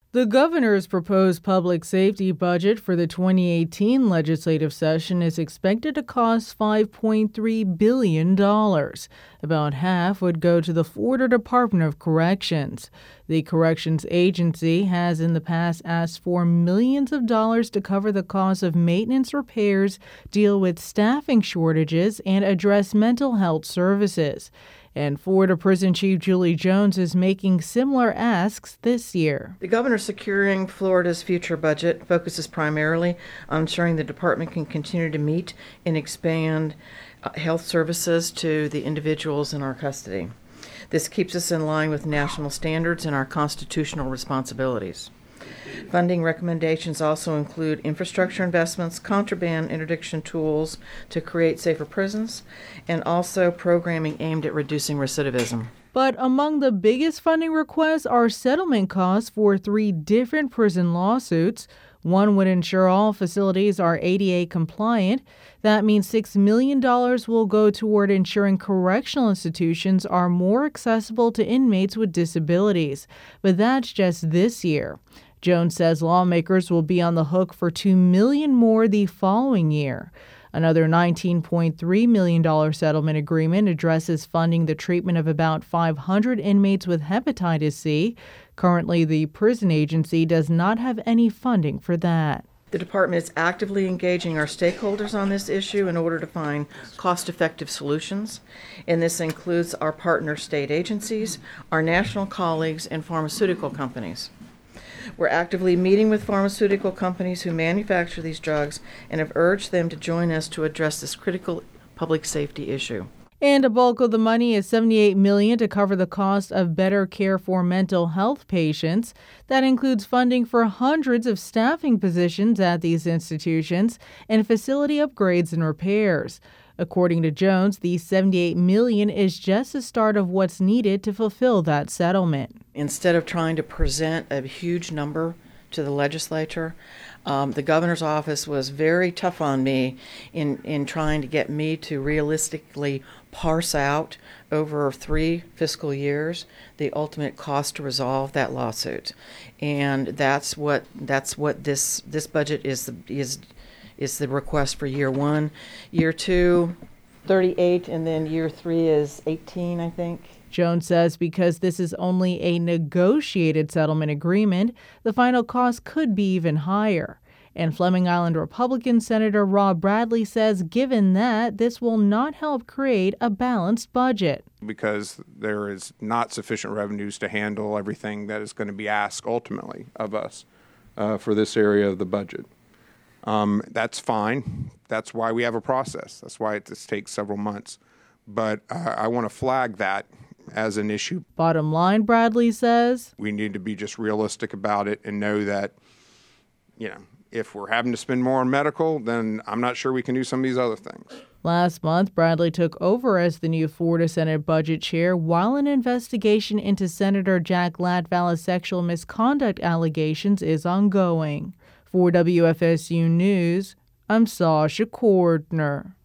The governor's proposed public safety budget for the 2018 legislative session is expected to cost $5.3 billion. About half would go to the Florida Department of Corrections. The corrections agency has in the past asked for millions of dollars to cover the cost of maintenance repairs, deal with staffing shortages, and address mental health services. And Florida Prison Chief Julie Jones is making similar asks this year. The governor securing Florida's future budget focuses primarily on ensuring the department can continue to meet and expand health services to the individuals in our custody. This keeps us in line with national standards and our constitutional responsibilities. Funding recommendations also include infrastructure investments, contraband interdiction tools to create safer prisons, and also programming aimed at reducing recidivism. But among the biggest funding requests are settlement costs for 3 different prison lawsuits. One would ensure all facilities are ADA compliant. That means $6 million will go toward ensuring correctional institutions are more accessible to inmates with disabilities. But that's just this year. Jones says lawmakers will be on the hook for $2 million more the following year. Another $19.3 million settlement agreement addresses funding the treatment of about 500 inmates with hepatitis C. Currently, the prison agency does not have any funding for that. The department is actively engaging our stakeholders on this issue in order to find cost-effective solutions, and this includes our partner state agencies, our national colleagues, and pharmaceutical companies. We're actively meeting with pharmaceutical companies who manufacture these drugs and have urged them to join us to address this critical public safety issue. And a bulk of the money is $78 million to cover the cost of better care for mental health patients. That includes funding for hundreds of staffing positions at these institutions and facility upgrades and repairs. According to Jones, the $78 million is just the start of what's needed to fulfill that settlement. Instead of trying to present a huge number to the legislature, the governor's office was very tough on me in trying to get me to realistically parse out over 3 fiscal years the ultimate cost to resolve that lawsuit. And that's what this budget is the request for year 1, year 2, 38, and then year 3 is 18, I think. Jones says because this is only a negotiated settlement agreement, the final cost could be even higher. And Fleming Island Republican Senator Rob Bradley says given that, this will not help create a balanced budget. Because there is not sufficient revenues to handle everything that is going to be asked ultimately of us for this area of the budget. That's fine. That's why we have a process. That's why this takes several months. But I want to flag that as an issue. Bottom line, Bradley says, we need to be just realistic about it and know that, if we're having to spend more on medical, then I'm not sure we can do some of these other things. Last month, Bradley took over as the new Florida Senate budget chair while an investigation into Senator Jack Latvalla's sexual misconduct allegations is ongoing. For WFSU News, I'm Sasha Cordner.